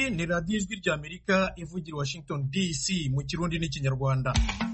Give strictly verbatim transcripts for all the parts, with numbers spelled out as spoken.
ni radiyo ijwi ry'Amerika ivugira Washington D C mu Kirundi n'Ikinyarwanda.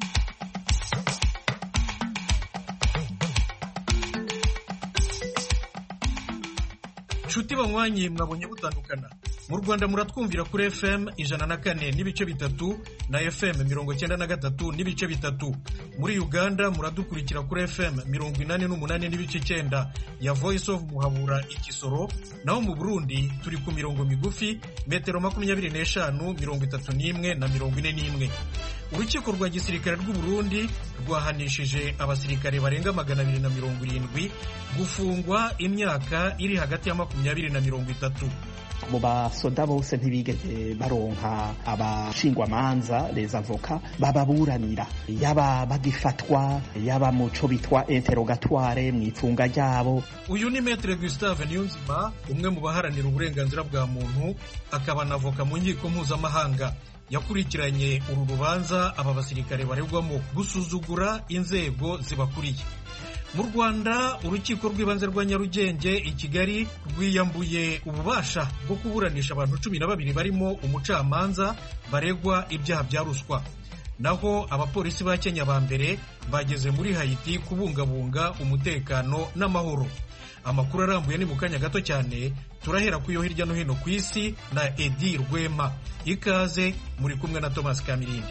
Nshuti banywanyi mwabonye butandukana. Mu Rwanda muratwumvira kuri F M ijana na kane n'ibice bitatu na F M mirongo cyenda na gatatu n'ibice bitatu. Muri Uganda muradukurikira kuri F M mirongo inani n'umunani n'ibice cyenda ya Voice of Muhabura Ikisoro. Naho mu Burundi turi ku mirongo migufi metero makumyabiri n'eshanu mirongo itatu n'imwe na mirongo ine n'imwe. Urukiko rwa gisirikare rw'u Burundi rwahanishije abasirikare barenga magana abiri na mirongo irindwi gufungwa imyaka iri hagati ya makumyabiri na mirongo itatu. Mu basoda bose ntibigeze baronka abashingwamanza les avocats bababuranira, yaba bagifatwa yaba muco bitwa interrogatoire mw'ifunga ryabo. Uyu ni Maître Gustave Niyonzima, umwe mu baharanira uburenganzira bwa muntu, akaba na avoka mu nkiko mpuzamahanga. Yakurikiranye uru rubanza aba basirikare baregwamo gusuzugura inzego zibakuriye. Mu Rwanda urukiko rw'ibanze rwa Nyarugenge i Kigali rwiyambuye ububasha bwo kuburanisha abantu cumi na babiri barimo umucamanza baregwa ibyaha bya ruswa. Naho abapolisi ba Kenya ba mbere bageze muri Haiti kubungabunga umutekano n'amahoro. Amakuru arambuye ni mu kanya gato cyane, turahera ku yo hirya no hino ku isi na Edi Rwema. Ikaze, muri kumwe na Thomas Kamirindi.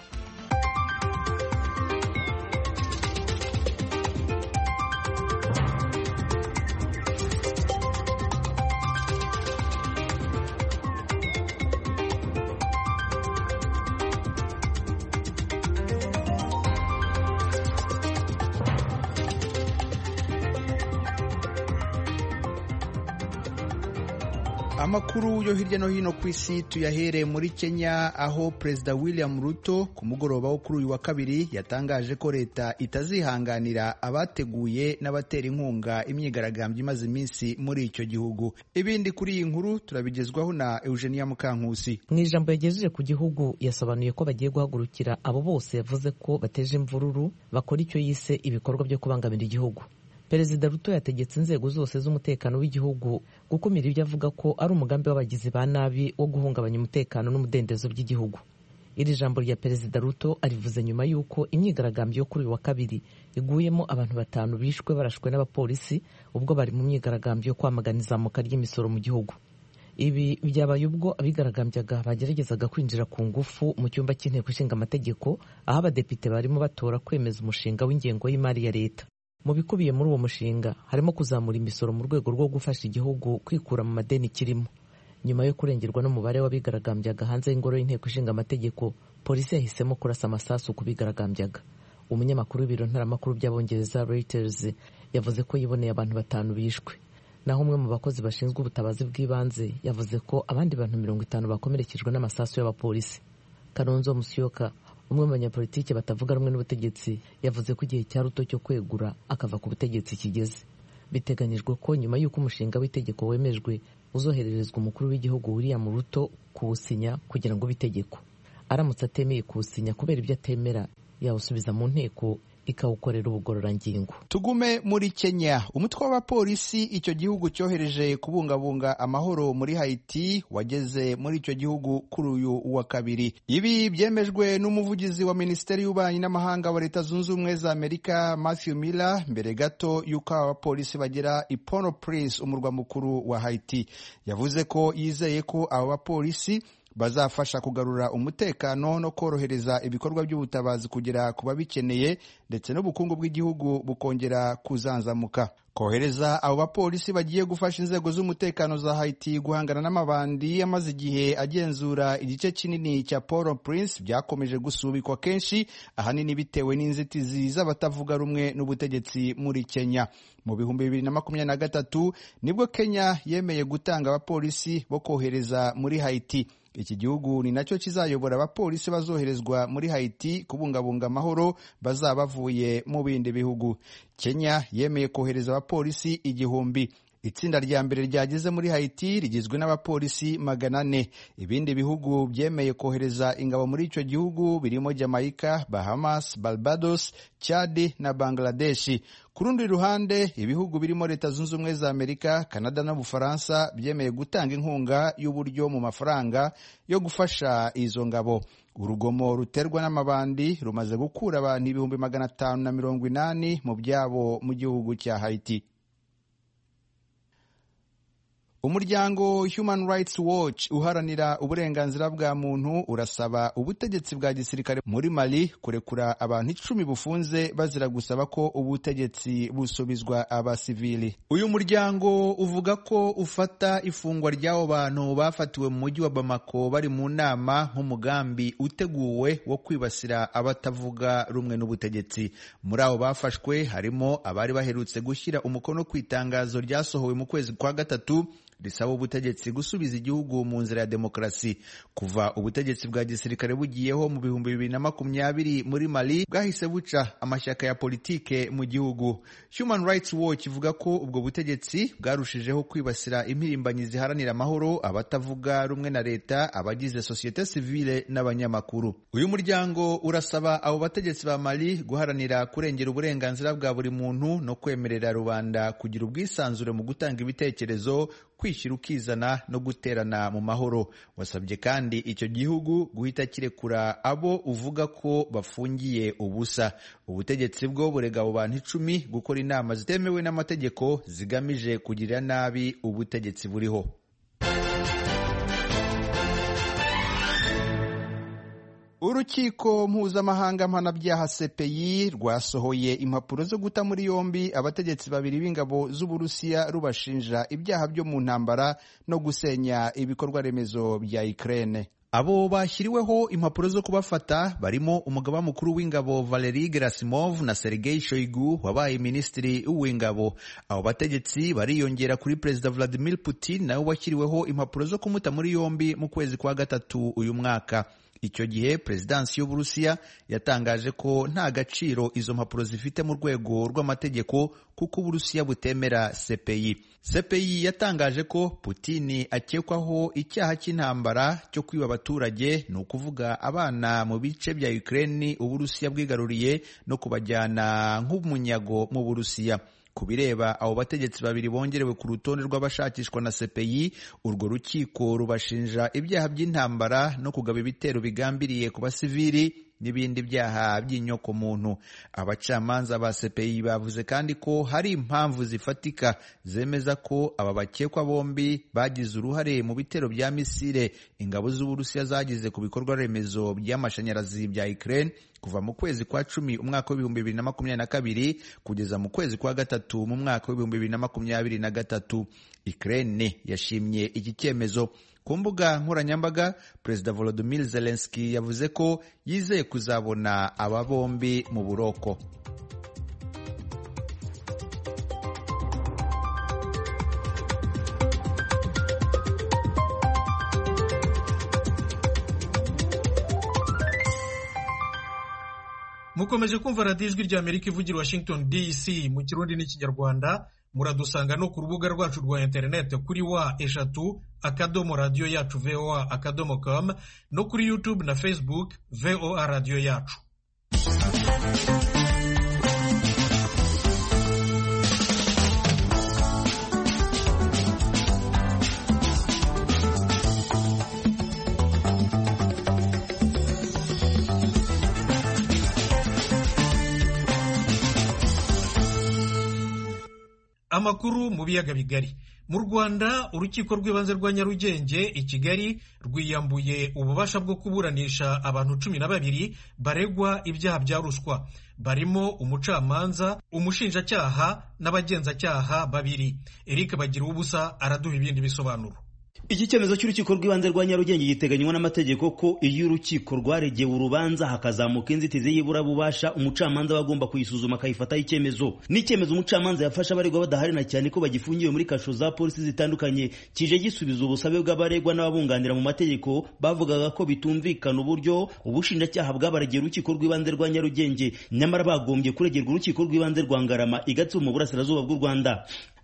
Amakuru yo hirya no hino ku isi tuyahere muri Kenya, aho Perezida William Ruto ku mugoroba wo kuri uyu wa kabiri yatangaje ko leta itazihanganira abateguye n'abatera inkunga imyigaragambyo imaze iminsi muri icyo gihugu. Ibindi kuri iyi nkuru turabigezwaho na Eugenia Mukankusi. Mu ijambo yagejeje ku gihugu yasobanuye ko bagiye guhagurukira abo bose yavuze ko bateje imvururu bakora icyo yise ibikorwa byo kubangamira igihugu. Perezida Ruto yategetse inzego zose z'umutekano w'igihugu gukumira ibyo avuga ko ari umugambi w'abagizi ba nabi wo guhungabanya umutekano n'umudendezo by'igihugu. Iri jambo rya Perezida Ruto arivuze nyuma y'uko imyigaragambyo yo kuri uyu wa kabiri iguyemo abantu batanu bishwe barashwe n'abapolisi ubwo bari mu myigaragambyo yo kwamagana izamuka ry'imisoro mu gihugu. Ibi byabaye ubwo abigaragambyaga bageragezaga kwinjira ku ngufu mu cyumba cy'inteko ishinga amategeko, aho abadepite barimo batora kwemeza umushinga w'ingengo y'imari ya leta. Mu bikubiye muri uwo mushinga harimo kuzamura imisoro mu rwego rwo gufasha igihugu kwikura mu madeni kirimo. Nyuma yo kurengerwa n'umubare w'abigaragambyaga hanze y'ingoro y'inteko ishinga amategeko, polisi yahisemo kurasa amasasu ku bigaragambyaga. Umunyamakuru w'ibiro ntaramakuru by'Abongereza Reuters yavuze ko yiboneye abantu batanu bishwe. Naho umwe mu bakozi bashinzwe ubutabazi bw'ibanze yavuze ko abandi bantu mirongo itanu bakomerekejwe n'amasasu y'abapolisi. Kalonzo Musyoka, umwe mu banyapolitiki batavuga rumwe n'ubutegetsi, yavuze ko igihe cya Ruto cyo kwegura akava ku butegetsi kigeze. Biteganyijwe ko nyuma y'uko umushinga w'itegeko wemejwe uzohererezwa umukuru w'igihugu William Ruto kuwusinya kugira ngo bitegeko. Aramutse atemeye kuwusinya kubera ibyo atemera, yawusubiza mu nteko ikawukorera ubugororangingo. Tugume muri Kenya. Umutwe w'abapolisi icyo gihugu cyohereje kubungabunga amahoro muri Haiti wageze muri icyo gihugu kuri uyu wa kabiri. Ibi byemejwe n'umuvugizi wa Minisiteri y'Ububanyi n'Amahanga wa Leta Zunze Ubumwe za Amerika Matthew Miller mbere gato y'uko abapolisi bagera i Port-au-Prince, umurwa mukuru wa Haiti. Yavuze ko yizeye ko abo bapolisi bazafasha kugarura umutekano no korohereza ibikorwa by'ubutabazi kugera ku babikeneye ndetse n'ubukungu bw'igihugu bukongera kuzanzamuka. Kohereza abo bapolisi bagiye gufasha inzego z'umutekano za Haiti guhangana n'amabandi amaze igihe agenzura igice kinini cya Port-au-Prince byakomeje gusubikwa kenshi, ahanini bitewe n'inzitizi z'abatavuga rumwe n'ubutegetsi muri Kenya. Mu bihumbi bibiri na makumyabiri na gatatu nibwo Kenya yemeye gutanga abapolisi bo kohereza muri Haiti. Iki gihugu ni nacyo kizayobora abapolisi bazoherezwa muri Haiti kubungabunga amahoro bazaba bavuye mu bindi bihugu. Kenya yemeye kohereza abapolisi igihumbi. Itsinda rya mbere ryageze muri Haiti rigizwe n'abapolisi magana ane. Ibindi bihugu byemeye kohereza ingabo muri icyo gihugu birimo Jamaica, Bahamas, Barbados, Chad na Bangladesh. Ku rundi ruhande, ibihugu birimo Leta Zunze Ubumwe za Amerika, Canada na Bufaransa byemeye gutanga inkunga y'uburyo mu mafaranga yo gufasha izo ngabo. Urugomo ruterwa n'amabandi rumaze gukura abantu ibihumbi magana atanu na mirongo inani mu byabo mu gihugu cya Haiti. Umuryango Human Rights Watch uharanira uburenganzira bwa muntu urasaba ubutegetsi bwa gisirikare muri Mali kurekura abantu icumi bufunze bazira gusaba ko ubutegetsi busubizwa abasivili. Uyu muryango uvuga ko ufata ifungwa ry'abo bantu bafatiwe mu mujyi wa Bamako bari mu nama nk'umugambi uteguwe wo kwibasira abatavuga rumwe n'ubutegetsi. Muri abo bafashwe harimo abari baherutse gushyira umukono ku itangazo ryasohowe mu kwezi kwa gatatu risaba ubutegetsi gusubiza igihugu mu nzira ya demokarasi. Kuva ubutegetsi bwa gisirikare bugiyeho mu bihumbi bibiri na makumyabiri muri Mali, bwahise buca amashyaka ya politike mu gihugu. Human Rights Watch ivuga ko ubwo butegetsi bwarushijeho kwibasira impirimbanyi ziharanira amahoro, abatavuga rumwe na leta, abagize societe civile n'abanyamakuru. Uyu muryango urasaba abo bategetsi ba Mali guharanira kurengera uburenganzira bwa buri muntu no kwemerera rubanda kugira ubwisanzure mu gutanga ibitekerezo, kwishyira ukizana no guterana mu mahoro. Wasabye kandi icyo gihugu guhita kirekura abo uvuga ko bafungiye ubusa. Ubutegetsi bwo burega abo bantu icumi gukora inama zitemewe n'amategeko zigamije kugirira nabi ubutegetsi buriho. Urukiko mpuzamahanga mpanabyaha C P I rwasohoye impapuro zo guta muri yombi abategetsi babiri b'ingabo z'Uburusiya rubashinja ibyaha byo mu ntambara no gusenya ibikorwa remezo bya Ukraine. Abo bashyiriweho impapuro zo kubafata barimo umugaba mukuru w'ingabo Valery Gerasimov na Sergei Shoigu wabaye minisitiri w'ingabo. Abo bategetsi bariyongera kuri Perezida Vladimir Putin nawe washyiriweho impapuro zo kumuta muri yombi mu kwezi kwa gatatu uyu mwaka. Icyo gihe Perezidansi y'Uburusiya yatangaje ko nta gaciro izo mpapuro zifite mu rwego rw'amategeko kuko Uburusiya butemera C P I. C P I yatangaje ko Putin akekwaho icyaha cy'intambara cyo kwiba abaturage, ni ukuvuga abana mu bice bya Ukraine Uburusiya bwigaruriye no kubajyana nk'umunyago mu Burusiya. Ku bireba abo bategetsi babiri bongerewe ku rutonde rw'abashakishwa na C P I, urwo rukiko rubashinja ibyaha by'intambara no kugaba ibitero bigambiriye ku basivili n'ibindi byaha by'inyoko muntu. Abacamanza ba C P I bavuze kandi ko hari impamvu zifatika zemeza ko aba bakekwa bombi bagize uruhare mu bitero bya misile ingabo z'Uburusiya zagize ku bikorwa remezo by'amashanyarazi bya Ukraine kuva mu kwezi kwa cumi umwaka w'ibihumbi bibiri na makumyabiri na kabiri kugeza mu kwezi kwa gatatu mu mwaka w'ibihumbi bibiri na makumyabiri na gatatu. Ukraine yashimye iki cyemezo. Ku mbuga nkoranyambaga, Perezida Volodymyr Zelensky yavuze ko yizeye kuzabona aba bombi mu buroko. Mukomeje kumva radiyo ijwi ry'Amerika ivugira Washington D C mu Kirundi n'Ikinyarwanda. Muradusanga no ku rubuga rwacu rwa interineti kuri wa eshatu akadomo radiyo yacu voa akadomo com no kuri YouTube na Facebook voa radiyo yacu. Amakuru mu biyaga bigari. Mu Rwanda, urukiko rw'ibanze rwa Nyarugenge i Kigali rwiyambuye ububasha bwo kuburanisha abantu cumi na babiri baregwa ibyaha bya ruswa. Barimo umucamanza, umushinjacyaha n'abagenzacyaha babiri. Eric Bagiruwubusa araduha ibindi bisobanuro. Iki cyemezo cy'urukiko rw'ibanze rwa Nyarugenge giteganywa n'amategeko ko iyo urukiko rwaregeye urubanza hakazamuka inzitizi y'iburabubasha, umucamanza bagomba kuyisuzuma akayifataho icyemezo. N'icyemezo umucamanza yafasha abaregwa badaharina cyane ko bagifungiwe muri kasho za polisi zitandukanye kije gisubiza ubusabe bw'abaregwa n'ababunganira mu mategeko bavugaga ko bitumvikana uburyo ubushinjacyaha bwabaregeye urukiko rw'ibanze rwa Nyarugenge nyamara bagombye kuregerwa urukiko rw'ibanze rwa Ngarama i Gatsibo mu burasirazuba bw'u Rwanda.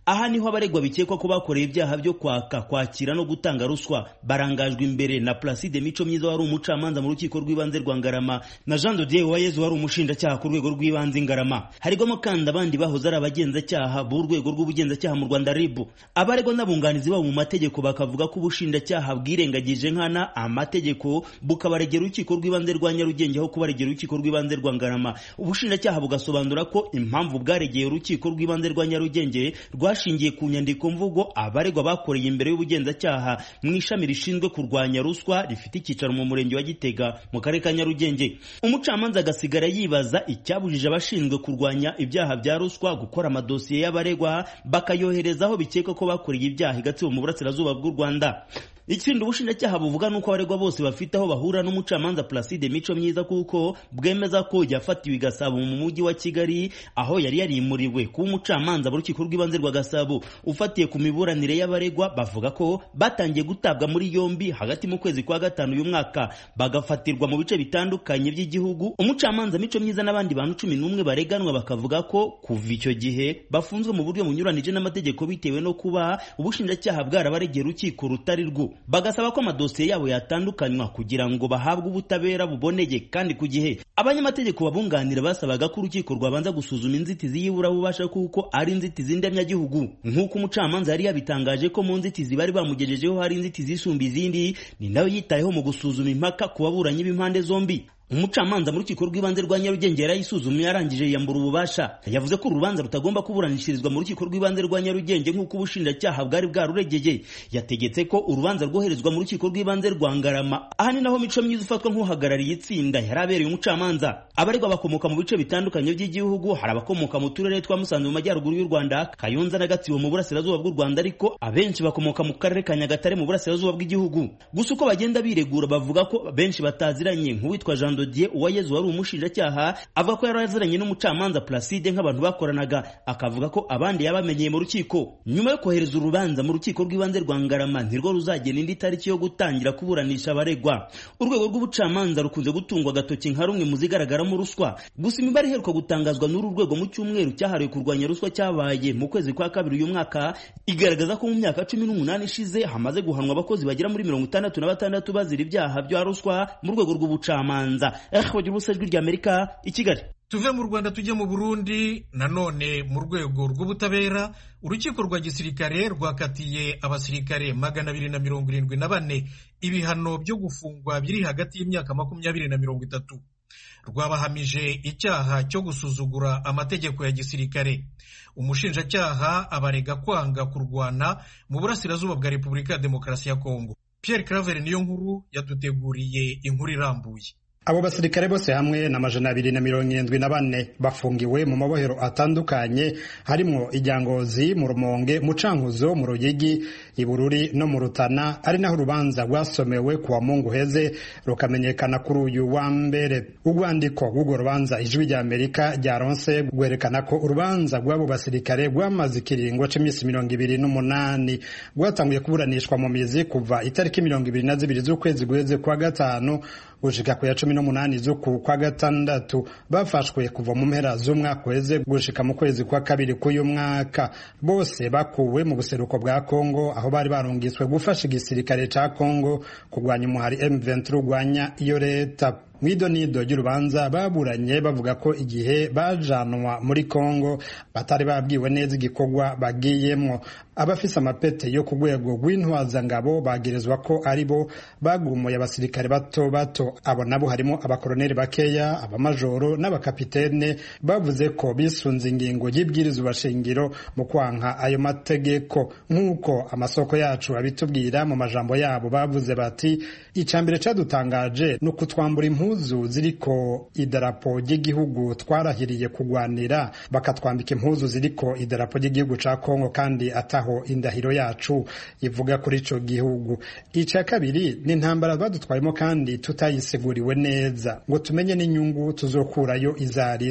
aha niho abaregwa bikekwa ko bakoreye ibyaha byo kwaka, kwakira no gutanga ruswa barangajwe imbere na Placide Mico Myiza wari umucamanza mu rukiko rw'ibanze rwa Ngarama na Jean de Dieu Uwayezu wari umushinjacyaha ku rwego rw'ibanze Ngarama. Harigwamo kandi abandi bahoze ari abagenzacyaha b'urwego rw'ubugenzacyaha mu Rwanda R I B. Abaregwa n'abunganizi babo mu mategeko bakavuga ko ubushinjacyaha bwirengagije nkana amategeko bukabaregera urukiko rw'ibanze rwa Nyarugenge aho kubaregera urukiko rw'ibanze rwa Ngarama. Ubushinjacyaha bugasobanura ko impamvu bwaregeye urukiko rw'ibanze rwa Nyarugenge rwashingiye ku nyandiko mvugo abaregwa bakoreye imbere y'ubugenzacyaha mu ishami rishinzwe kurwanya ruswa rifite icyicaro mu murenge wa Gitega mu karere ka Nyarugenge. Umucamanza agasigara yibaza icyabujije abashinzwe kurwanya ibyaha bya ruswa gukora amadosiye y'abaregwa bakayohereza aho bikeka ko bakoreye ibyaha Gatsibo mu burasirazuba bw'u Rwanda. Ikindi ubushinjacyaha buvuga nuko abaregwa bose bafite aho bahura n'umucamanza Placide Mico Myiza kuko bwemeza ko yafatiwe i Gasabo mu mujyi wa Kigali aho yari yarimuriwe ku umucamanza b'urukiko rw'ibanze rwa Gasabo. Ufatiye ku miburanire y'abaregwa bavuga ko batangiye gutabwa muri yombi hagati mu kwezi kwa gatanu uyu mwaka bagafatirwa mu bice bitandukanye by'igihugu. Umucamanza Mico Myiza n'abandi bantu cumi n'umwe bareganwa bakavuga ko kuva icyo gihe bafunzwe mu buryo bunyuranije n'amategeko bitewe no kuba ubushinjacyaha bwarabaregera urukiko rutari rwo. Bagasaba ko amadosiye yabo yatandukanywa kugira ngo bahabwe ubutabera buboneye kandi ku gihe. Abanyamategeko babunganira basabaga ko urukiko rwabanza gusuzuma inzitizi y'ibura bubasha kuko ari inzitizi ndemyagihugu nk'uko umucamanza yari yabitangaje ko mu nzitizi bari bamugejejeho hari inzitizi isumba izindi, ni nawe yitayeho mu gusuzuma impaka ku baburanyi b'impande zombi. Umucamanza mu rukiko rw'ibanze rwa Nyarugenge yarayisuzumye yarangije yambura ububasha. Yavuze ko urubanza rutagomba kuburanishirizwa mu rukiko rw'ibanze rwa Nyarugenge nk'uko ubushinjacyaha bwari bwaruregeye. Yategetse ko urubanza rwoherezwa mu rukiko rw'ibanze rwa Ngarama. Aha ni naho Mico Myiza ufatwa nk'uhagarariye itsinda yarabereye umucamanza. Abaregwa bakomoka mu bice bitandukanye by'igihugu, hari abakomoka mu turere twa Musanze mu majyaruguru y'u Rwanda, Kayonza na Gatsibo mu burasirazuba bw'u Rwanda, ariko abenshi bakomoka mu karere ka Nyagatare mu burasirazuba bw'igihugu. Gusa uko bagenda biregura bavuga ko benshi bataziranye, nk'uwitwa Jean de Dieu Uwayezu wari umushinjacyaha avuga ko yari yaziranye n'umucamanza Placide nk'abantu bakoranaga, akavuga ko abandi yabamenyeye mu rukiko. Nyuma yo kohereza urubanza mu rukiko rw'ibanze rwa Ngarama ntirwo ruzagena indi tariki yo gutangira kuburanisha abaregwa. Urwego rw'ubucamanza rukunze gutungwa agatoki nka rumwe mu zigaragaramo ruswa. Gusa imibare iheruka gutangazwa n'uru rwego mu cyumweru cyahariwe kurwanya ruswa cyabaye mu kwezi kwa kabiri uyu mwaka igaragaza ko mu myaka cumi n'umunani ishize hamaze guhanwa abakozi bagera muri mirongo itandatu na batandatu bazira ibyaha bya ruswa mu rwego rw'ubucamanza. Bagira ubusajwi rya Amerika i Kigali. Tuve mu Rwanda tujye mu Burundi. Nanone mu rwego rw'ubutabera urukiko rwa gisirikare rwakatiye abasirikare magana abiri na mirongo irindwi na bane ibihano byo gufungwa biri hagati y'imyaka makumyabiri na mirongo itatu. Rwabahamije icyaha cyo gusuzugura amategeko ya gisirikare. Umushinjacyaha abarega kwanga kurwana mu burasirazuba bwa Repubulika ya Demokarasi ya Kongo. Pierre Claver niyo nkuru yaduteguriye inkuru irambuye. Abo basirikare bose hamwe na majana abiri na mirongo irindwi na bane bafungiwe mu mabohero atandukanye harimo Ijyangozi, mu Rumonge, mu Cankuzo, mu Ruyigi, i Bururi no mu Rutana, ari naho urubanza rwasomewe kuwa Mungu heze rukamenyekana kuri uyu wa mbere. Urwandiko rw'urwo rubanza Ijwi rya Amerika ryaronse rwerekana ko urubanza rw'abo basirikare rwamaze ikiringo cy'iminsi mirongo ibiri n'umunani, rwatanguye kuburanishwa mu mizi kuva itariki mirongo ibiri na zibiri z'ukwezi guheze kwa gatanu gushika ku ya cumi n'umunani z'uku kwa gatandatu. Bafashwe kuva mu mpera z'umwaka weze gushika mu kwezi kwa kabiri k'uyu mwaka. Bose bakuwe mu buseruko bwa Kongo aho bari barungiswe gufasha igisirikare ca Kongo kurwanya umuhari M vingt-trois urwanya iyo leta. Mwidonido ry'urubanza baburanye bavuga ko igihe bajanwa muri Kongo batari babwiwe neza igikorwa bagiyemwo. Abafise amapete yo ku rwego rw'intwazangabo bagirizwa ko ari bo bagumuye abasirikare bato bato. Abo nabo harimo abakoloneli bakeya, abamajoro n'abakapitene. Bavuze ko bisunze ingingo y'ibwirizwa shingiro mu kwanka ayo mategeko. Nk'uko amasoko yacu abitubwira mu majambo yabo, bavuze bati icambere cadutangaje no kutwambura impuzu ziriko idarapo ry'igihugu twarahiriye kugwanira, bakatwambika impuzu ziriko idarapo ry'igihugu ca Kongo kandi ataho indahiro yacu ivuga kuri ico gihugu. Ica kabiri ni intambara badutwayemo kandi tutayisiguriwe neza ngo tumenye n'inyungu tuzokurayo izarizo.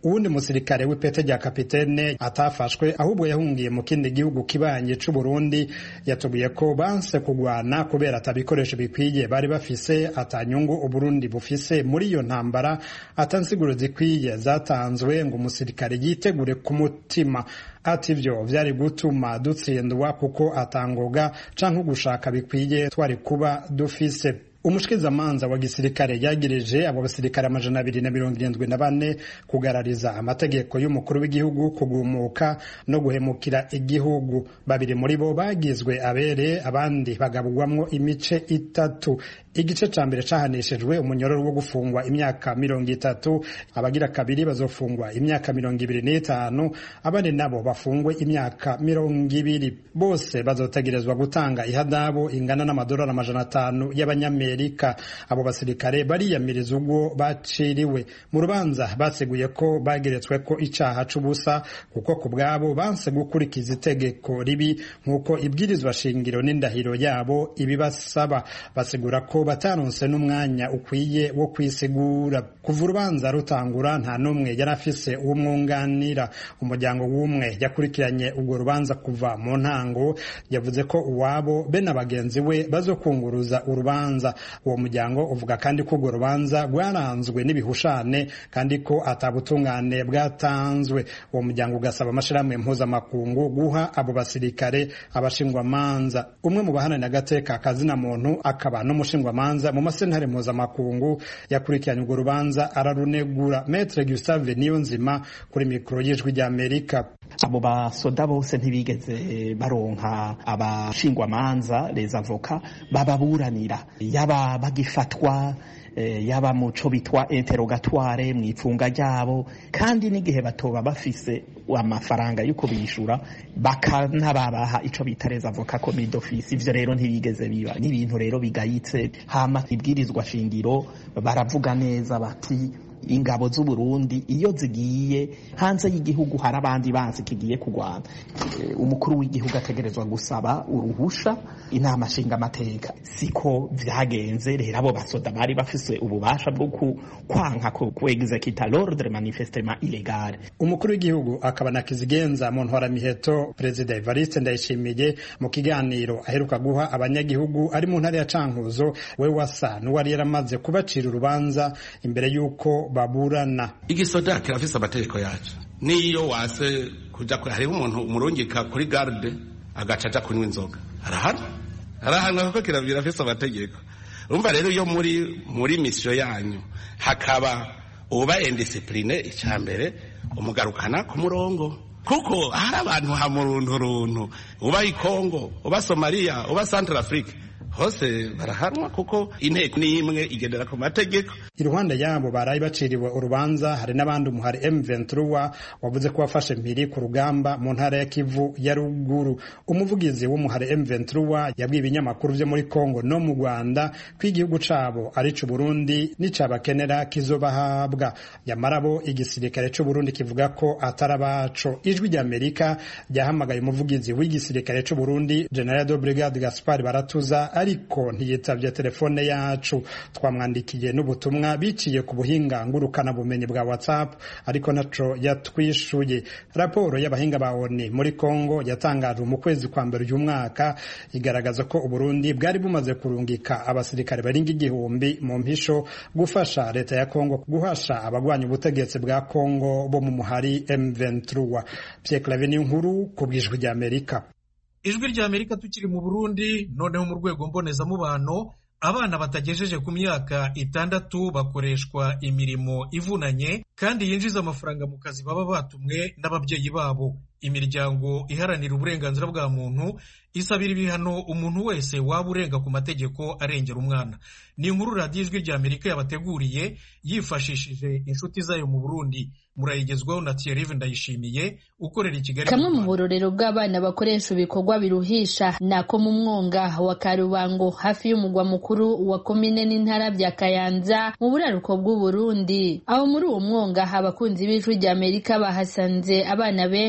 uwundi musirikare w'ipete rya kapitene atafashwe ahubwo yahungiye mu kindi gihugu kibanye c'u Burundi yatubwiye ko banse kugwana kubera atabikoresho bikwiye bari bafise, atanyungu Uburundi bufise muri iyo ntambara, atansiguro zikwiye zatanzwe ngo umusirikare yitegure ku mutima. Ati ivyo vyari gutuma dutsindwa kuko atangoga canke gushaka bikwiye twari kuba dufise. Umushikizamanza wa gisirikare yagirije abo basirikare amajana abiri na mirongo irindwi na bane kugarariza amategeko y'umukuru w'igihugu, kugumuka no guhemukira igihugu. Babiri muri bo bagizwe abere, abandi bagabugwamwo imice itatu. Igice ca mbere cahanishijwe umunyororo wo gufungwa imyaka mirongo itatu, abagira kabiri bazofungwa imyaka mirongo ibiri n'itanu, abandi nabo bafungwe imyaka mirongo ibiri. Bose bazotegerezwa gutanga ihadabu ingana n'amadolari amajana atanu y'abanyamerika. Abo basirikare bariyamiriza ubwo baciriwe. Mu rubanza baseguye ko bageretswe ko icaha c'ubusa kuko ku bwabo banse gukurikiza itegeko ribi nk'uko ibwirizwa shingiro n'indahiro yabo ibibasaba. Basigura ko bataronse n'umwanya ukwiye wo kwisigura. Kuva urubanza rutangura nta n'umwe yari afise uwumwunganira. Umuryango w'umwe yakurikiranye urwo rubanza kuva mu ntango yavuze ko uwabo be na bagenzi we bazokunguruza urubanza. Uwo muryango uvuga kandi ko urwo rubanza rwaranzwe n'ibihushane kandi ko atabutungane bwatanzwe. Uwo muryango ugasaba amashirahamwe mpuzamakungu guha abo basirikare abashingwamanza. Umwe mu bahanana agateka kazina muntu akaba n'umushingwamanza mu masentare mpuzamakungu yakurikiranye urwo rubanza ararunegura. Maître Gustave Niyonzima kuri mikoro y'Ijwi ry'Amerika. Abo basoda bose ntibigeze baronka abashingwamanza les avocats bababuranira, yaba bagifatwa yaba muco bitwa interrogatoire mu ipfunga ryabo, kandi n'igihe batoba bafise amafaranga yuko bishura bakanababaha ico bita les avocats commis d'office. Ivyo rero ntibigeze biba, n'ibintu rero bigayitse. Hama ibwirizwa shingiro baravuga neza bati ingabo z'u Burundi iyo zigiye hanze y'igihugu hari abandi banzi kigiye kugwana, umukuru w'igihugu ategerezwa gusaba uruhusha inama nshinga amateka. Siko vyagenze rero, abo basoda bari bafise ububasha bwo kwanka ku executa l'ordre manifestement illégal. Umukuru w'igihugu akaba na kizigenza mu ntwara miheto President Evariste Ndayishimiye mu kiganiro aheruka guha abanyagihugu ari mu ntara ya Cankuzo, we wasa n'uwari yaramaze kubacira urubanza imbere yuko baburana. Igisoda kirafise amategeko yacu, niyo wase kuja kuri hariho umuntu umurungika kuri garde agacaja kunywa inzoga arahana arahana kuko kiravira afise amategeko. Urumva rero iyo muri muri mission yanyu hakaba uba indiscipline icambere umugarukana ku murongo, kuko hari abantu ha muruntu runtu uba i Kongo, uba Somalia, uba Central Africa hose barahanwa kuko inteko ni imwe igendera ku mategeko. Iruhande yabo barayi baciriwe urubanza hari n'abandi umuhari M vingt-trois wavuze ko wafashe mpiri ku rugamba mu ntara ya Kivu ya ruguru. Umuvugizi w'umuhari M vingt-trois yabwiye ibinyamakuru vyo muri Kongo no mu Rwanda ko igihugu cabo ari c'u Burundi n'icabakenera kizobahabwa. Yamarabo igisirikare c'u Burundi kivuga ko atarabaco. Ijwi ry'Amerika ryahamagaye umuvugizi w'igisirikare c'u Burundi General de Brigade Gaspard Baratuza ariko ntiyitavye telefone yacu. Twamwandikiye n'ubutumwa biciye ku buhinga ngurukana bumenyi bwa WhatsApp ariko naco yatwishuye. Raporo y'abahinga ba O N U muri Kongo yatangajwe mu kwezi kwa mbere y'umwaka igaragaza ko Uburundi bwari bumaze kurungika abasirikare baringa igihumbi mu mpisho gufasha leta ya Kongo guhasha abagwanya ubutegetsi bwa Kongo bo mu muhari M vingt-trois. Pierre Claver Nkuru ku bw'Ijwi ry'Amerika. Ijwi ry'Amerika tukiri mu Burundi, noneho mu rwego mbonezamubano abana batagejeje ku myaka itandatu bakoreshwa imirimo ivunanye kandi yinjiza amafaranga mu kazi baba batumwe n'ababyeyi babo. Imiryango iharanira uburenganzira bwa muntu isabira ibihano umuntu wese waba urenga ku mategeko arengera umwana. Ni inkuru radiyo Ijwi ry'Amerika yabateguriye yifashishije inshuti zayo mu Burundi. Murayigezwaho na Thierry Ndayishimiye ukorera i Kigali. Kamwe mu burorero bw'abana bakoresha ibikorwa biruhisha nako mu mwonga wa Karubango hafi y'umugwa mukuru wa komine n'intara bya Kayanza mu buraruko bw'u Burundi. Aho muri uwo mwonga abakunzi b'Ijwi ry'Amerika bahasanze abana benshi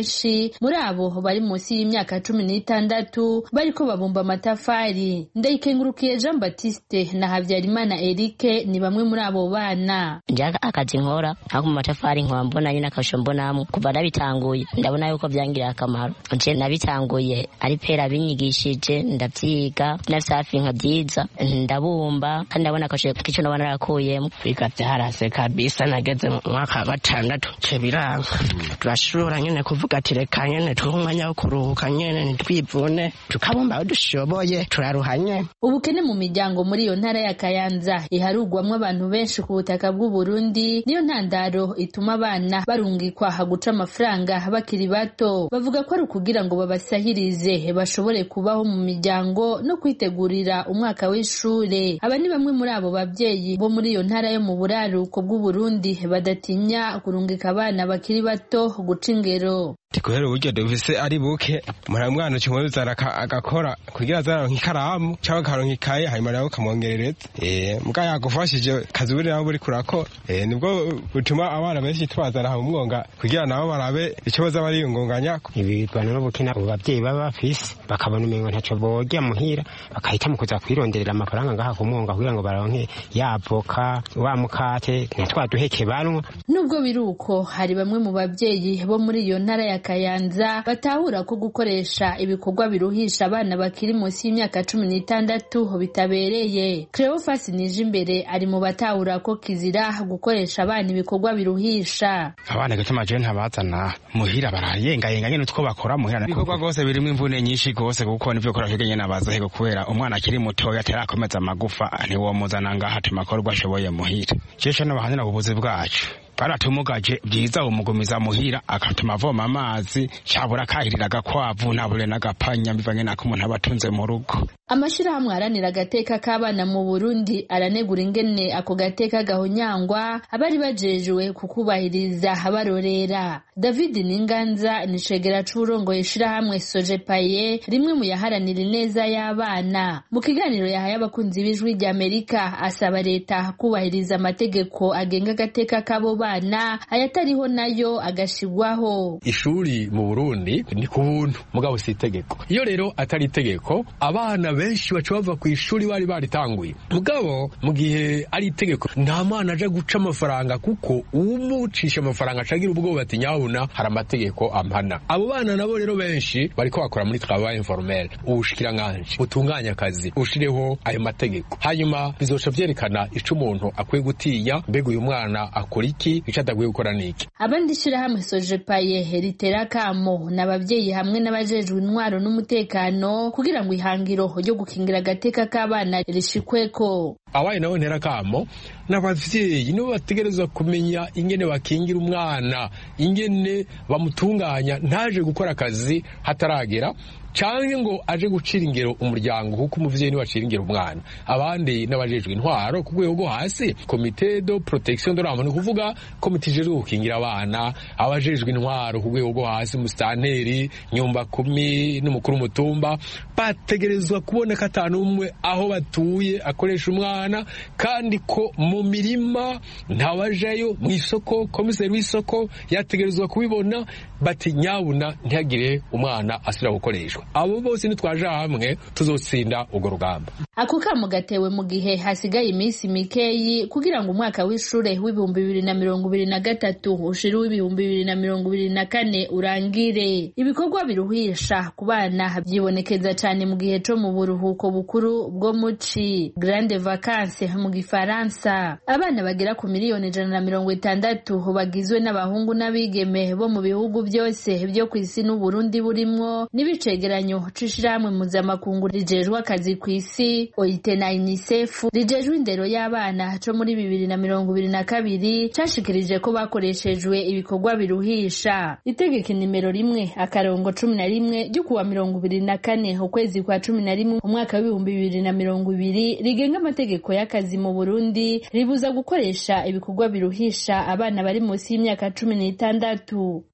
indwi muri abo bari munsi y'imyaka cumi n'itandatu bariko babumba amatafari. Ndayikengurukiye Jean Baptiste na Habyarimana Eric ni bamwe muri abo bana. Njaga akazi nkora ako mu matafari nkwa mbona nyina kasho mbonamo kuva nabitanguye ndabona yuko byangiriye akamaro. Nje nabitanguye ari pera binyigishije ndavyiga nasafi nkabyiza ndabumba kandi ndabona kasho kico nabona rakuyemo bigavye harase kabisa nageze mu mwaka wa gatandatu cebiranga turashobora nyene kuvuga ati reka nyene twumwanya wo kuruhuka nyene nitwivune tukabumba aho dushoboye turaruhanye. Ubukene mu miryango muri iyo ntara ya Kayanza iharugwamwo abantu benshi ku butaka bw'u Burundi niyo ntandaro ituma abana barungikwa guca amafaranga bakiri bato. Bavuga ko ari kugira ngo babasahirize bashobore kubaho mu miryango no kwitegurira umwaka w'ishure. Aba ni bamwe muri abo babyeyi bo muri iyo ntara yo mu buraruko bw'u Burundi badatinya kurungika abana bakiri bato guca ingero. Tikuhera uburyo dufise ari buke mura mwana cyumuzara agakora kugira azaronka ikaramu cyangwa karonka ikaye hanyuma nawe kamwongerereza eh muga yagufashije kazubirira aho buri kurako eh nibwo butuma abana benshi twazana ha umwonga kugira nabo barabe icyo baza bari ngonganya ibirwana no bukina abavyeyi baba bafise bakabona umengo ntaco bojya muhira bakahita mu kuza kwironderera amafaranga ngaha ku mwonga kugira ngo baronke yavoka wa mukate natwa duheke banwa. Nubwo biruko hari bamwe mu bavyeyi bo muri iyo ntara ya Kayanza batahura ko gukoresha ibikorwa biruhisha abana bakiri munsi y'imyaka cumi n'itandatu bitabereye. Cleophas Nijimbere ari mu batahura ko kizira gukoresha abana ibikorwa biruhisha. Abana gituma je ntabazana muhira barayenga yenga nyene utwo bakora muhira ibikorwa gose birimo imvune nyinshi gose kuko nivyo kora cyo nyene abaza hego kubera umwana akiri muto yaterakomeza amagufa ni wo muzana ngaha tumakorwa ashoboye muhira. Jesha n'abahanira ububuzi bwacu baratumugaje byiza umugumiza muhira akatuma avoma amazi cyabura kahirira gakwavu nabure nagapanya bivanye nako umuntu abatunze mu rugo. Amashirahamwe aranira agateka k'abana mu Burundi aranegura ingene ako gateka gahonyangwa abari bajejwe kukubahiriza abarorera. David Ninganza ni cegera c'urongo ishirahamwe Sojepaye rimwe mu yaharanira ineza y'abana. Mu kiganiro yahaye abakunzi b'ijwi rya Amerika asaba leta kubahiriza amategeko agenga agateka k'abo bana ayatariho nayo agashigwaho. Ishuri mu Burundi ni ku buntu mugabo si itegeko. Iyo rero atari itegeko abana benshi baca bava ku ishuri bari baritanguye. Mugabo mu gihe ari itegeko nta mwana aje guca amafaranga kuko umucisha amafaranga acagira ubwoba ati nyabuna hari amategeko ampana. Abo bana nabo rero benshi bariko bakora muri travail informel. Ubushikiranganje butunganya akazi ushireho ayo mategeko. Hanyuma bizoca vyerekana ico umuntu akwiye gutinya mbega uyu mwana akora iki ico adagwiye gukora niki. Abandi shirahamwe Sojepaye heritera kamo n'abavyeyi hamwe n'abajejwe intwaro n'umutekano kugira ngo ihangiro ryo gukingira agateka k'abana rishikweko. Abaye nawe ntera kamo n'abavyeyi nibo bategerezwa kumenya ingene bakingira umwana ingene bamutunganya ntaje gukora akazi hataragera canke ngo aje gucira ingero umuryango kuko umuvyeyi ni wacira ingero umwana. Abandi n'abajejwe intwaro ku rwego rwo hasi comité de protection de l'enfant kuvuga komite ijejwe gukingira abana abajejwe intwaro ku rwego rwo hasi musitanteri nyumba kumi n'umukuru mutumba bategerezwa kuboneka atanu umwe aho batuye akoresha umwana kandi ko mu mirima ntawajayo mu isoko komiseri w'isoko yategerezwa kubibona bati nyabuna ntihagire umwana asubira gukoreshwa. Abo bose nitwaje hamwe tuzotsinda ugo rugamba. Ako kamo gatewe mu gihe hasigaye iminsi mikeyi kugira ngo umwaka w'ishure w'ibihumbi bibiri na mirongo ibiri na gatatu ushira w'ibihumbi bibiri na mirongo ibiri na kane urangire. Ibikorwa biruhisha ku bana byibonekeza cyane mu gihe cyo mu buruhuko bukuru bwo muci grande vacances mu gifaransa. Abana bagera ku miliyoni ijana na mirongo itandatu bagizwe n'abahungu n'abigeme bo mu bihugu byose byo ku isi n'u Burundi burimwo n'ibicegeranyo c'ishirahamwe mpuzamakungu rijejwe akazi ku isi O I T na UNICEF rijejwe indero y'abana co muri bibiri na mirongo ibiri na kabiri cashikirije ko bakoreshejwe ibikorwa biruhisha. Itegeko nimero rimwe akarongo cumi na rimwe ryo kuwa mirongo ibiri na kane ukwezi kwa cumi na rimwe umwaka w'ibihumbi bibiri na mirongo ibiri rigenga amategeko y'akazi mu Burundi ribuza gukoresha ibikorwa biruhisha abana bari munsi y'imyaka cumi n'itandatu.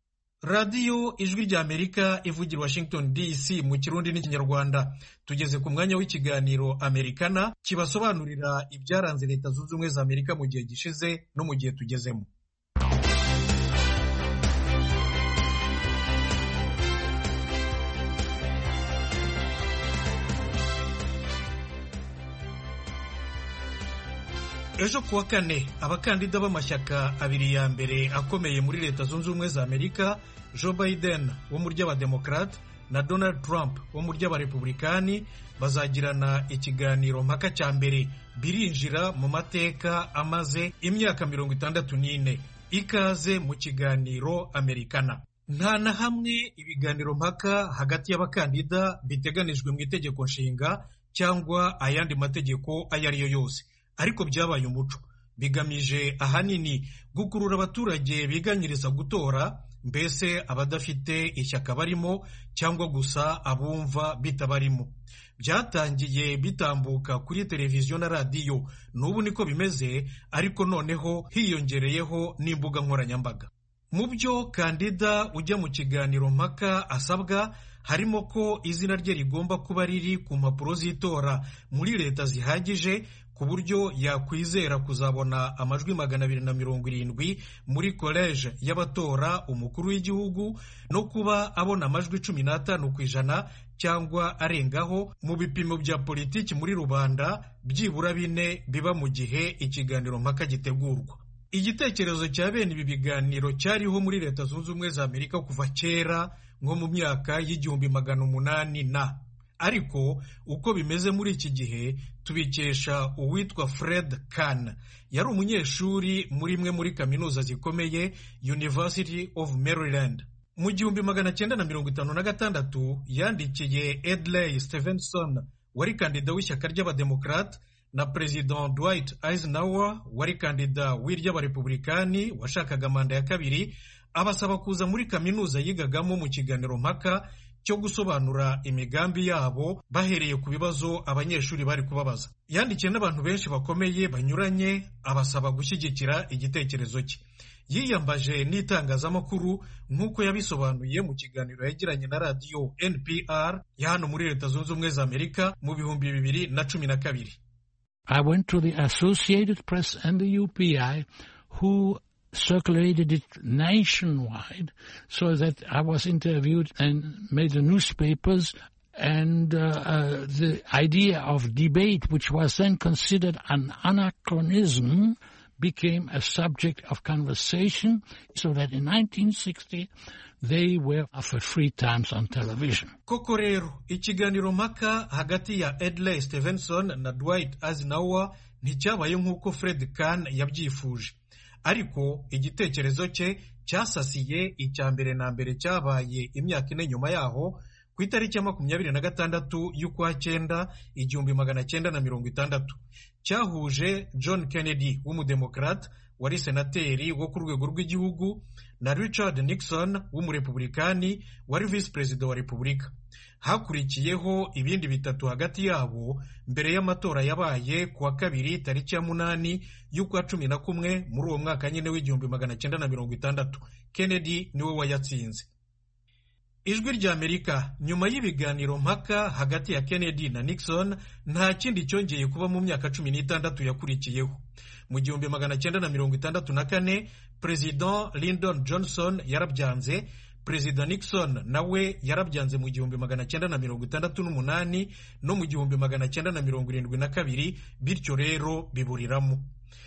Radio Ijwi rya Amerika ivugira Washington D C mu Kirundi n'Ikinyarwanda. Tugeze ku mwanya w'ikiganiro Amerikana kibasobanurira ibyaranze Leta Zunze Ubumwe za Amerika mu gihe gishize no mu gihe tugezemo. ejo kuwa kane abakandida b'amashyaka abiri ya mbere akomeye muri leta zunze ubumwe za Amerika, Joe Biden wo mu ry'abademokarate na Donald Trump wo mu ry'abarepublikani bazagirana ikiganiro mpaka cya mbere. Birinjira mu mateka amaze imyaka mirongo itandatu n'ine. Ikaze mu kiganiro Amerikana. Nta na hamwe ibiganiro mpaka hagati y'abakandida biteganijwe mu itegeko nshinga cyangwa ayandi mategeko ayo ari yo yose, ariko byabaye umuco. Bigamije ahanini gukurura abaturage biganyiriza gutora, mbese abadafite ishyaka barimo cyangwa gusa abumva bitabarimo. Byatangiye bitambuka kuri televiziyo na radiyo, n'ubu niko bimeze, ariko noneho hiyongereyeho n'imbuga nkoranyambaga. Mu byo kandida ujya mu kiganiro mpaka asabwa harimo ko izina rye rigomba kuba riri ku mpapuro z'itora muri leta zihagije ku buryo yakwizera kuzabona amajwi magana abiri na mirongo irindwi muri koleje y'abatora umukuru w'igihugu, no kuba abona amajwi cumi n'atanu ku ijana cyangwa arengaho mu bipimo bya politiki muri rubanda, byibura bine biba mu gihe ikiganiro mpaka gitegurwa. Igitekerezo cya bene ibi biganiro cyariho muri leta zunze ubumwe za Amerika kuva kera nko mu myaka y'igihumbi magana umunani na ariko uko bimeze muri iki gihe tubikesha uwitwa Fred Kahn. Yari umunyeshuri muri imwe muri kaminuza zikomeye, University of Maryland. Mu gihumbi magana cyenda na mirongo itanu na gatandatu yandikiye Adlai Stevenson wari kandida w'ishyaka ry'abademokarate na President Dwight Eisenhower wari kandida w'iry'abarepublikani washakaga manda ya kabiri, abasaba kuza muri kaminuza yigagamo mu kiganiro mpaka cyo gusobanura imigambi yabo bahereye ku bibazo abanyeshuri bari kubabaza. Yandikiye n'abantu benshi bakomeye banyuranye abasaba gushyigikira igitekerezo cye. Yiyambaje n'itangazamakuru nk'uko yabisobanuye mu kiganiro yagiranye na radiyo N P R ya hano muri leta zunze ubumwe za Amerika mu bihumbi bibiri na cumi na kabiri. I went to the Associated Press and the U P I, who circulated it nationwide, so that I was interviewed and made the newspapers, and uh, uh, the idea of debate, which was then considered an anachronism, became a subject of conversation, so that in nineteen sixty they were offered free times on television. Koko rero ikiganiro mpaka hagati ya Adlai Stevenson na Dwight Eisenhower nticyabaye nk'uko Fred Kahn yabyifuje, ariko igitekerezo cye cyasasiye icya mbere na mbere cyabaye imyaka ine nyuma yaho ku itariki ya makumyabiri na gatandatu y'ukwa cyenda igihumbi magana cyenda na mirongo itandatu. Cyahuje John Kennedy w'umudemokrate wari senateri wo ku rwego rw'igihugu na Richard Nixon w'umurepublikani wari vice perezida wa repubulika. Hakurikiyeho ibindi bitatu hagati yabo mbere y'amatora yabaye kuwa kabiri tariki ya munani y'ukwa cumi na kumwe muri uwo mwaka nyine w'igihumbi magana cyenda na mirongo itandatu. Kennedy niwe wayatsinze. Ijwi rya Amerika nyuma y'ibiganiro mpaka hagati ya Kennedy na Nixon nta kindi cyongeye kuba mu myaka cumi n'itandatu yakurikiyeho. Mu gihumbi magana cyenda na mirongo itandatu na kane President Lyndon Johnson yarabyanze, President Nixon nawe yarabyanze mu gihumbi magana cyenda na mirongo itandatu n'umunani no mu gihumbi magana cyenda na mirongo irindwi na kabiri, bityo rero biburiramo.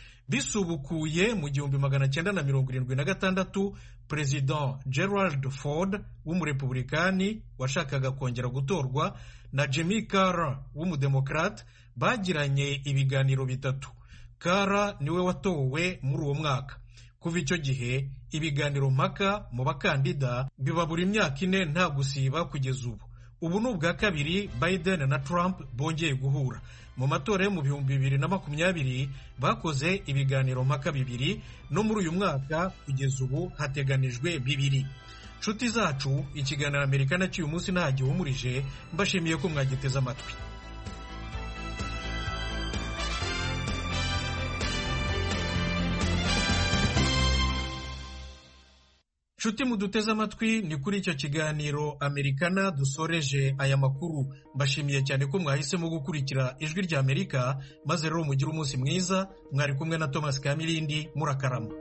Bisubukuye mu gihumbi magana cyenda na mirongo irindwi na gatandatu, President Gerald Ford w'umurepublikani washakaga kongera gutorwa na Jimmy Carter w'umudemokrate bagiranye ibiganiro bitatu. Carter niwe watowe muri uwo mwaka. Kuva icyo gihe ibiganiro mpaka mu bakandida biba buri myaka ine nta gusiba kugeza ubu. Ubu ni ubwa kabiri Biden na Trump bongeye guhura. Mu matora yo mu bihumbi bibiri na makumyabiri bakoze ibiganiro mpaka bibiri, no muri uyu mwaka kugeza ubu hateganijwe bibiri. Nshuti zacu, ikiganiro Amerikana cy'uyu munsi nta gihumurije, mbashimiye ko mwagiteze amatwi. Nshuti muduteze amatwi, ni kuri icyo kiganiro Amerikana dusoreje aya makuru. Mbashimiye cyane ko mwahisemo gukurikira Ijwi rya Amerika, maze rero mugire umunsi mwiza. Mwari kumwe na Thomas Kamilindi, murakarama.